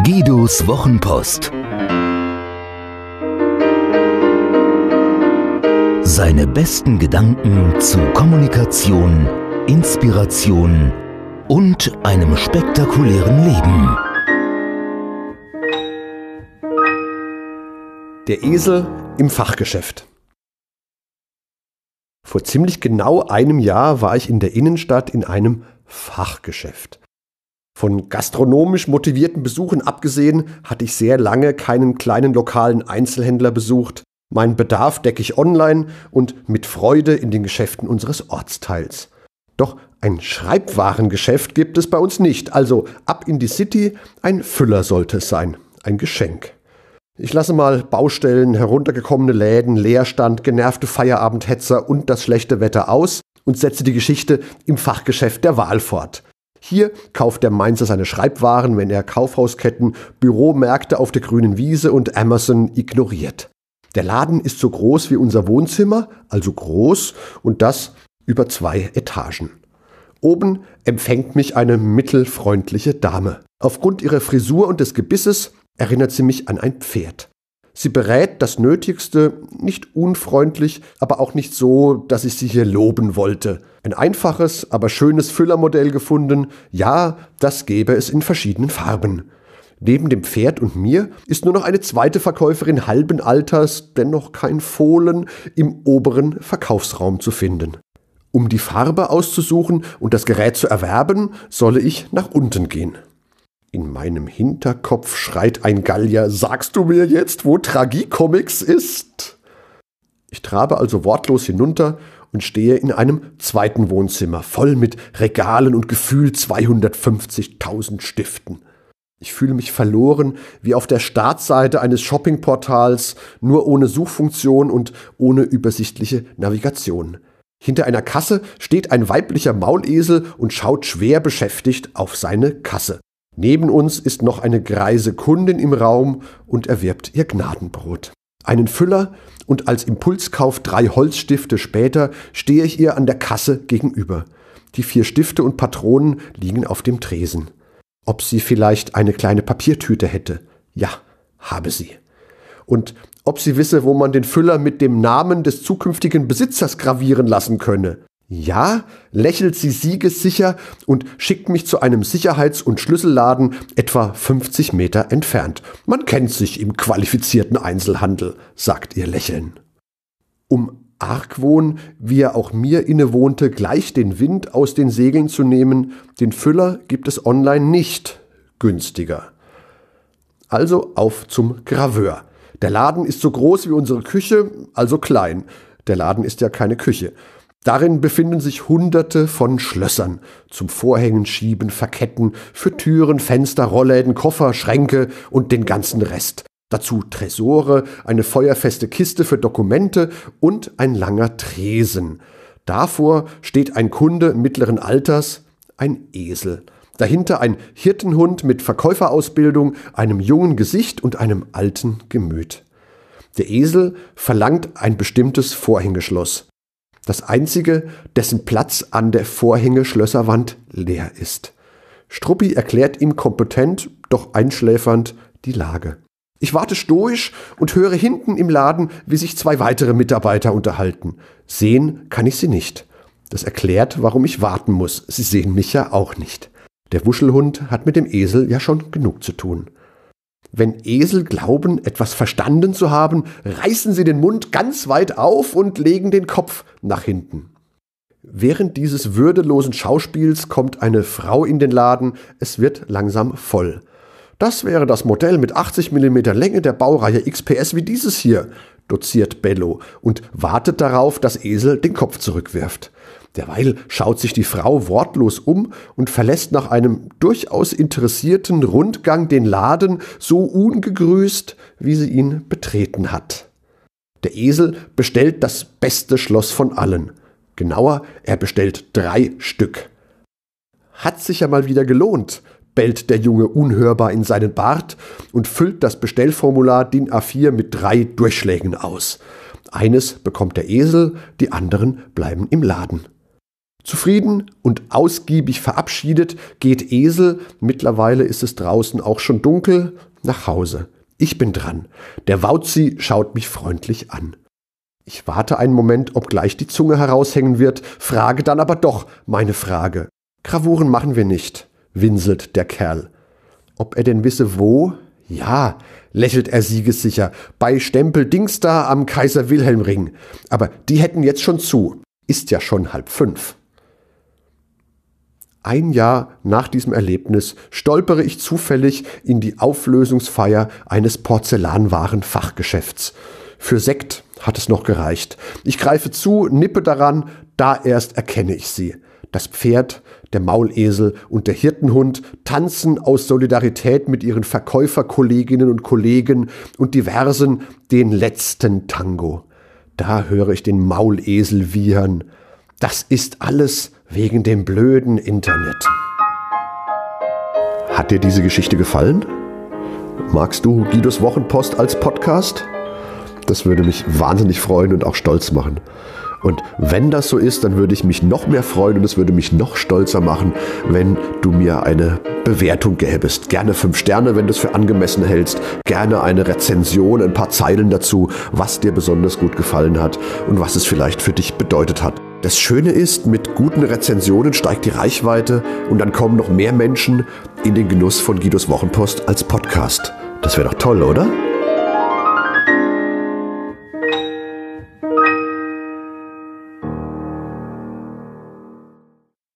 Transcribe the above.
Guidos Wochenpost. Seine besten Gedanken zu Kommunikation, Inspiration und einem spektakulären Leben. Der Esel im Fachgeschäft. Vor ziemlich genau einem Jahr war ich in der Innenstadt in einem Fachgeschäft. Von gastronomisch motivierten Besuchen abgesehen, hatte ich sehr lange keinen kleinen lokalen Einzelhändler besucht. Meinen Bedarf decke ich online und mit Freude in den Geschäften unseres Ortsteils. Doch ein Schreibwarengeschäft gibt es bei uns nicht, also ab in die City, ein Füller sollte es sein, ein Geschenk. Ich lasse mal Baustellen, heruntergekommene Läden, Leerstand, genervte Feierabendhetzer und das schlechte Wetter aus und setze die Geschichte im Fachgeschäft der Wahl fort. Hier kauft der Mainzer seine Schreibwaren, wenn er Kaufhausketten, Büromärkte auf der grünen Wiese und Amazon ignoriert. Der Laden ist so groß wie unser Wohnzimmer, also groß, und das über 2 Etagen. Oben empfängt mich eine mittelfreundliche Dame. Aufgrund ihrer Frisur und des Gebisses erinnert sie mich an ein Pferd. Sie berät das Nötigste, nicht unfreundlich, aber auch nicht so, dass ich sie hier loben wollte. Ein einfaches, aber schönes Füllermodell gefunden. Ja, das gäbe es in verschiedenen Farben. Neben dem Pferd und mir ist nur noch eine zweite Verkäuferin halben Alters, dennoch kein Fohlen, im oberen Verkaufsraum zu finden. Um die Farbe auszusuchen und das Gerät zu erwerben, solle ich nach unten gehen. In meinem Hinterkopf schreit ein Gallier: Sagst du mir jetzt, wo Tragicomics ist? Ich trabe also wortlos hinunter und stehe in einem zweiten Wohnzimmer, voll mit Regalen und gefühlt 250.000 Stiften. Ich fühle mich verloren, wie auf der Startseite eines Shoppingportals, nur ohne Suchfunktion und ohne übersichtliche Navigation. Hinter einer Kasse steht ein weiblicher Maulesel und schaut schwer beschäftigt auf seine Kasse. Neben uns ist noch eine greise Kundin im Raum und erwirbt ihr Gnadenbrot. Einen Füller und als Impulskauf 3 Holzstifte später stehe ich ihr an der Kasse gegenüber. Die 4 Stifte und Patronen liegen auf dem Tresen. Ob sie vielleicht eine kleine Papiertüte hätte? Ja, habe sie. Und ob sie wisse, wo man den Füller mit dem Namen des zukünftigen Besitzers gravieren lassen könne? Ja, lächelt sie siegessicher und schickt mich zu einem Sicherheits- und Schlüsselladen etwa 50 Meter entfernt. Man kennt sich im qualifizierten Einzelhandel, sagt ihr Lächeln. Um Argwohn, wie er auch mir innewohnte, gleich den Wind aus den Segeln zu nehmen, den Füller gibt es online nicht günstiger. Also auf zum Graveur. Der Laden ist so groß wie unsere Küche, also klein. Der Laden ist ja keine Küche. Darin befinden sich Hunderte von Schlössern. Zum Vorhängen, Schieben, Verketten, für Türen, Fenster, Rollläden, Koffer, Schränke und den ganzen Rest. Dazu Tresore, eine feuerfeste Kiste für Dokumente und ein langer Tresen. Davor steht ein Kunde mittleren Alters, ein Esel. Dahinter ein Hirtenhund mit Verkäuferausbildung, einem jungen Gesicht und einem alten Gemüt. Der Esel verlangt ein bestimmtes Vorhängeschloss. Das einzige, dessen Platz an der Vorhängeschlösserwand leer ist. Struppi erklärt ihm kompetent, doch einschläfernd die Lage. Ich warte stoisch und höre hinten im Laden, wie sich 2 weitere Mitarbeiter unterhalten. Sehen kann ich sie nicht. Das erklärt, warum ich warten muss. Sie sehen mich ja auch nicht. Der Wuschelhund hat mit dem Esel ja schon genug zu tun. Wenn Esel glauben, etwas verstanden zu haben, reißen sie den Mund ganz weit auf und legen den Kopf nach hinten. Während dieses würdelosen Schauspiels kommt eine Frau in den Laden, es wird langsam voll. Das wäre das Modell mit 80 mm Länge der Baureihe XPS wie dieses hier, doziert Bello und wartet darauf, dass Esel den Kopf zurückwirft. Derweil schaut sich die Frau wortlos um und verlässt nach einem durchaus interessierten Rundgang den Laden so ungegrüßt, wie sie ihn betreten hat. Der Esel bestellt das beste Schloss von allen. Genauer, er bestellt 3 Stück. Hat sich ja mal wieder gelohnt, bellt der Junge unhörbar in seinen Bart und füllt das Bestellformular DIN A4 mit 3 Durchschlägen aus. Eines bekommt der Esel, die anderen bleiben im Laden. Zufrieden und ausgiebig verabschiedet geht Esel, mittlerweile ist es draußen auch schon dunkel, nach Hause. Ich bin dran. Der Wauzi schaut mich freundlich an. Ich warte einen Moment, ob gleich die Zunge heraushängen wird, frage dann aber doch meine Frage. Gravuren machen wir nicht, winselt der Kerl. Ob er denn wisse, wo? Ja, lächelt er siegessicher, bei Stempel Dings da am Kaiser-Wilhelm-Ring. Aber die hätten jetzt schon zu. Ist ja schon 4:30. Ein Jahr nach diesem Erlebnis stolpere ich zufällig in die Auflösungsfeier eines Porzellanwaren-Fachgeschäfts. Für Sekt hat es noch gereicht. Ich greife zu, nippe daran, da erst erkenne ich sie. Das Pferd, der Maulesel und der Hirtenhund tanzen aus Solidarität mit ihren Verkäuferkolleginnen und Kollegen und diversen den letzten Tango. Da höre ich den Maulesel wiehern. Das ist alles wegen dem blöden Internet. Hat dir diese Geschichte gefallen? Magst du Guidos Wochenpost als Podcast? Das würde mich wahnsinnig freuen und auch stolz machen. Und wenn das so ist, dann würde ich mich noch mehr freuen und es würde mich noch stolzer machen, wenn du mir eine Bewertung gäbest. Gerne 5 Sterne, wenn du es für angemessen hältst. Gerne eine Rezension, ein paar Zeilen dazu, was dir besonders gut gefallen hat und was es vielleicht für dich bedeutet hat. Das Schöne ist, mit guten Rezensionen steigt die Reichweite und dann kommen noch mehr Menschen in den Genuss von Guidos Wochenpost als Podcast. Das wäre doch toll, oder?